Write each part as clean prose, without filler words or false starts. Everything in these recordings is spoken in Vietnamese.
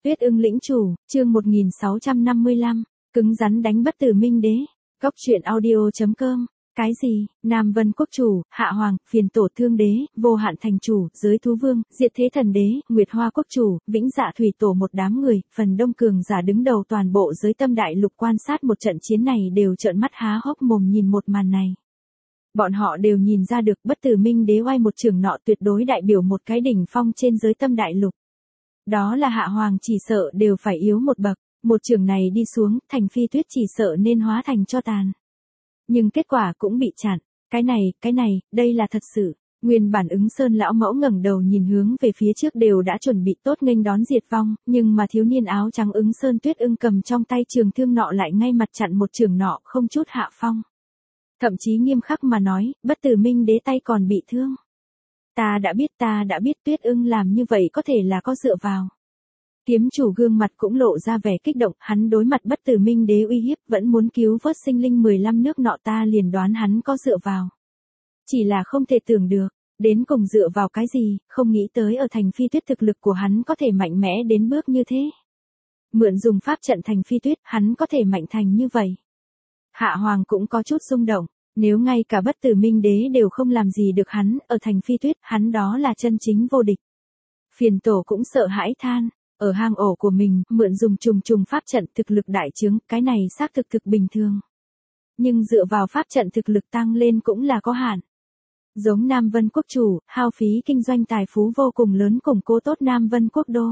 Tuyết ưng lĩnh chủ, chương 1655, cứng rắn đánh bất tử Minh đế. Góc truyện audio.com. Cái gì? Nam Vân quốc chủ, Hạ Hoàng, Phiền tổ thương đế, Vô Hạn thành chủ, Giới thú vương, Diệt thế thần đế, Nguyệt Hoa quốc chủ, Vĩnh Dạ thủy tổ, một đám người, phần đông cường giả đứng đầu toàn bộ giới tâm đại lục quan sát một trận chiến này đều trợn mắt há hốc mồm nhìn một màn này. Bọn họ đều nhìn ra được bất tử Minh đế oai một trường nọ tuyệt đối đại biểu một cái đỉnh phong trên giới tâm đại lục. Đó là Hạ Hoàng chỉ sợ đều phải yếu một bậc, một trường này đi xuống, Thành Phi Tuyết chỉ sợ nên hóa thành cho tàn. Nhưng kết quả cũng bị chặn, cái này, đây là thật sự. Nguyên bản Ứng Sơn lão mẫu ngẩng đầu nhìn hướng về phía trước đều đã chuẩn bị tốt nghênh đón diệt vong, nhưng mà thiếu niên áo trắng Ứng Sơn Tuyết ưng cầm trong tay trường thương nọ lại ngay mặt chặn một trường nọ không chút hạ phong. Thậm chí nghiêm khắc mà nói, bất tử Minh đế tay còn bị thương. Ta đã biết Tuyết ưng làm như vậy có thể là có dựa vào. Kiếm chủ gương mặt cũng lộ ra vẻ kích động, hắn đối mặt bất tử Minh đế uy hiếp vẫn muốn cứu vớt sinh linh 15 nước nọ, ta liền đoán hắn có dựa vào. Chỉ là không thể tưởng được, đến cùng dựa vào cái gì, không nghĩ tới ở Thành Phi Tuyết thực lực của hắn có thể mạnh mẽ đến bước như thế. Mượn dùng pháp trận Thành Phi Tuyết, hắn có thể mạnh thành như vậy. Hạ Hoàng cũng có chút rung động, nếu ngay cả bất tử Minh đế đều không làm gì được hắn, ở Thành Phi Tuyết, hắn đó là chân chính vô địch. Phiền tổ cũng sợ hãi than. Ở hang ổ của mình, mượn dùng trùng pháp trận thực lực đại trướng, cái này xác thực bình thường. Nhưng dựa vào pháp trận thực lực tăng lên cũng là có hạn. Giống Nam Vân quốc chủ, hao phí kinh doanh tài phú vô cùng lớn củng cố tốt Nam Vân quốc đô.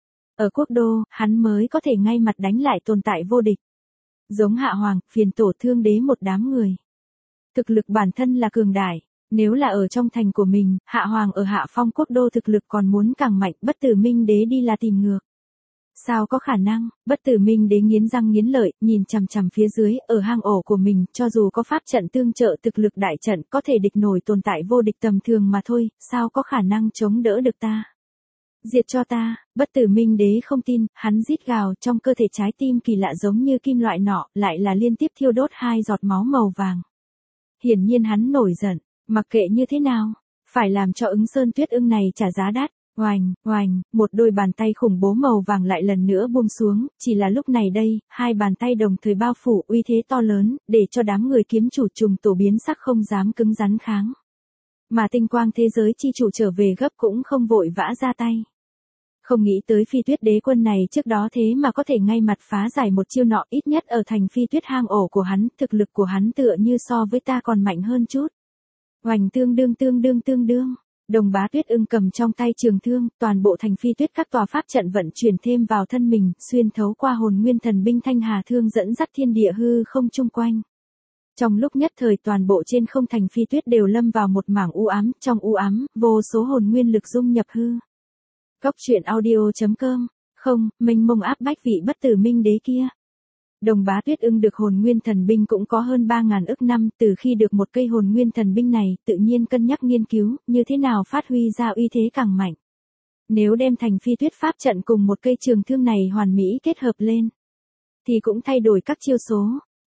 Ở quốc đô, hắn mới có thể ngay mặt đánh lại tồn tại vô địch. Giống Hạ Hoàng, Phiền tổ thương đế một đám người. Thực lực bản thân là cường đại. Nếu là ở trong thành của mình, Hạ Hoàng ở Hạ Phong quốc đô thực lực còn muốn càng mạnh, bất tử Minh đế đi là tìm ngược. Sao có khả năng, bất tử Minh đế nghiến răng nghiến lợi, nhìn chằm chằm phía dưới, ở hang ổ của mình, cho dù có pháp trận tương trợ thực lực đại trận có thể địch nổi tồn tại vô địch tầm thường mà thôi, sao có khả năng chống đỡ được ta. Diệt cho ta, bất tử Minh đế không tin, hắn rít gào trong cơ thể trái tim kỳ lạ giống như kim loại nọ, lại là liên tiếp thiêu đốt 2 giọt máu màu vàng. Hiển nhiên hắn nổi giận. Mặc kệ như thế nào, phải làm cho Ứng Sơn Tuyết ưng này trả giá đắt. Oành, một đôi bàn tay khủng bố màu vàng lại lần nữa buông xuống, chỉ là lúc này đây, hai bàn tay đồng thời bao phủ uy thế to lớn, để cho đám người kiếm chủ trùng tổ biến sắc không dám cứng rắn kháng. Mà tinh quang thế giới chi chủ trở về gấp cũng không vội vã ra tay. Không nghĩ tới Phi Tuyết đế quân này trước đó thế mà có thể ngay mặt phá giải một chiêu nọ, ít nhất ở Thành Phi Tuyết hang ổ của hắn, thực lực của hắn tựa như so với ta còn mạnh hơn chút. Oành tương đương, Đồng Bá Tuyết ưng cầm trong tay trường thương, toàn bộ Thành Phi Tuyết các tòa pháp trận vận chuyển thêm vào thân mình, xuyên thấu qua hồn nguyên thần binh thanh hà thương dẫn dắt thiên địa hư không chung quanh. Trong lúc nhất thời toàn bộ trên không Thành Phi Tuyết đều lâm vào một mảng u ám, trong u ám, vô số hồn nguyên lực dung nhập hư. Góc truyện audio.com, không, mênh mông áp bách vị bất tử Minh đế kia. Đồng Bá Tuyết ưng được hồn nguyên thần binh cũng có hơn 3.000 ức năm, từ khi được một cây hồn nguyên thần binh này, tự nhiên cân nhắc nghiên cứu, như thế nào phát huy ra uy thế càng mạnh. Nếu đem Thành Phi Tuyết pháp trận cùng một cây trường thương này hoàn mỹ kết hợp lên, thì cũng thay đổi các chiêu số.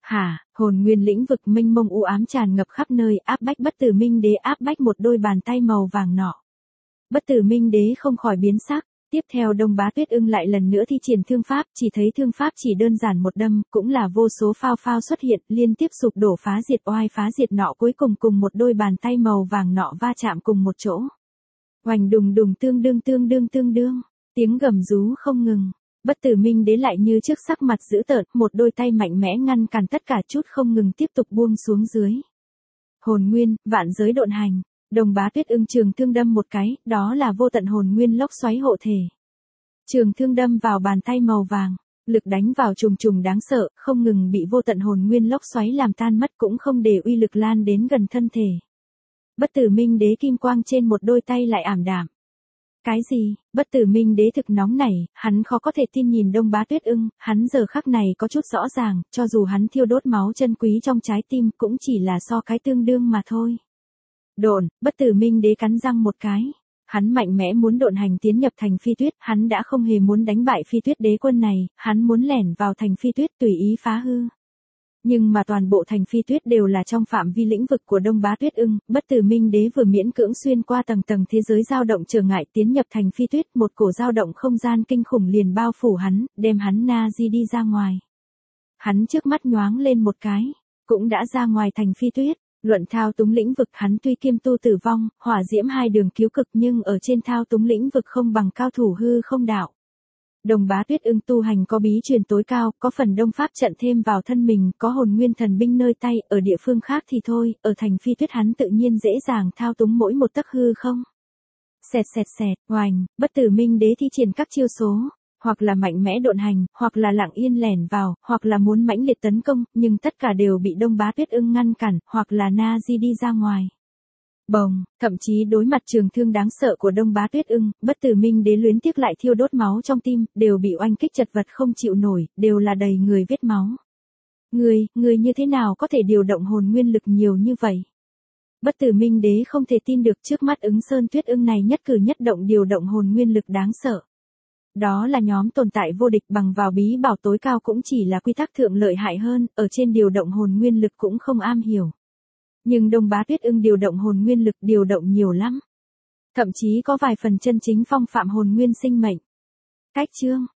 Hồn nguyên lĩnh vực mênh mông u ám tràn ngập khắp nơi, áp bách bất tử Minh đế, áp bách một đôi bàn tay màu vàng nọ. Bất tử Minh đế không khỏi biến sắc. Tiếp theo Đông Bá Tuyết ưng lại lần nữa thi triển thương pháp, chỉ thấy thương pháp chỉ đơn giản một đâm, cũng là vô số phao xuất hiện, liên tiếp sụp đổ phá diệt oai phá diệt nọ, cuối cùng cùng một đôi bàn tay màu vàng nọ va chạm cùng một chỗ. Oành đùng tương đương, tiếng gầm rú không ngừng. Bất tử Minh đế lại như trước sắc mặt dữ tợn, một đôi tay mạnh mẽ ngăn cản tất cả chút không ngừng tiếp tục buông xuống dưới. Hồn nguyên, vạn giới độn hành. Đồng Bá Tuyết ưng trường thương đâm một cái, đó là vô tận hồn nguyên lốc xoáy hộ thể. Trường thương đâm vào bàn tay màu vàng, lực đánh vào trùng đáng sợ, không ngừng bị vô tận hồn nguyên lốc xoáy làm tan mất cũng không để uy lực lan đến gần thân thể. Bất tử Minh đế kim quang trên một đôi tay lại ảm đạm. Cái gì? Bất tử Minh đế thực nóng nảy, hắn khó có thể tin nhìn Đông Bá Tuyết ưng, hắn giờ khắc này có chút rõ ràng, cho dù hắn thiêu đốt máu chân quý trong trái tim cũng chỉ là so cái tương đương mà thôi. Độn, bất tử Minh đế cắn răng một cái. Hắn mạnh mẽ muốn độn hành tiến nhập Thành Phi Tuyết, hắn đã không hề muốn đánh bại Phi Tuyết đế quân này, hắn muốn lẻn vào Thành Phi Tuyết tùy ý phá hư. Nhưng mà toàn bộ thành Phi Tuyết đều là trong phạm vi lĩnh vực của Đông Bá Tuyết Ưng, Bất Tử Minh Đế vừa miễn cưỡng xuyên qua tầng tầng thế giới dao động trở ngại tiến nhập thành Phi Tuyết, một cổ dao động không gian kinh khủng liền bao phủ hắn, đem hắn na di đi ra ngoài. Hắn trước mắt nhoáng lên một cái, cũng đã ra ngoài thành Phi Tuyết. Luận thao túng lĩnh vực hắn tuy kiêm tu tử vong, hỏa diễm hai đường cứu cực nhưng ở trên thao túng lĩnh vực không bằng cao thủ hư không đạo. Đông Bá Tuyết Ưng tu hành có bí truyền tối cao, có phần đông pháp trận thêm vào thân mình, có hồn nguyên thần binh nơi tay, ở địa phương khác thì thôi, ở thành Phi Tuyết hắn tự nhiên dễ dàng thao túng mỗi một tấc hư không. Xẹt xẹt xẹt, oành, Bất Tử Minh Đế thi triển các chiêu số, hoặc là mạnh mẽ độn hành, hoặc là lặng yên lẻn vào, hoặc là muốn mãnh liệt tấn công, nhưng tất cả đều bị Đông Bá Tuyết Ưng ngăn cản, hoặc là na di đi ra ngoài. Bồng, thậm chí đối mặt trường thương đáng sợ của Đông Bá Tuyết Ưng, Bất Tử Minh Đế luyến tiếc lại thiêu đốt máu trong tim, đều bị oanh kích chật vật không chịu nổi, đều là đầy người vết máu. Người như thế nào có thể điều động hồn nguyên lực nhiều như vậy? Bất Tử Minh Đế không thể tin được trước mắt Ứng Sơn Tuyết Ưng này nhất cử nhất động điều động hồn nguyên lực đáng sợ. Đó là nhóm tồn tại vô địch bằng vào bí bảo tối cao cũng chỉ là quy tắc thượng lợi hại hơn, ở trên điều động hồn nguyên lực cũng không am hiểu. Nhưng Đông Bá Tuyết Ưng điều động hồn nguyên lực điều động nhiều lắm. Thậm chí có vài phần chân chính phong phạm hồn nguyên sinh mệnh. Cách chương,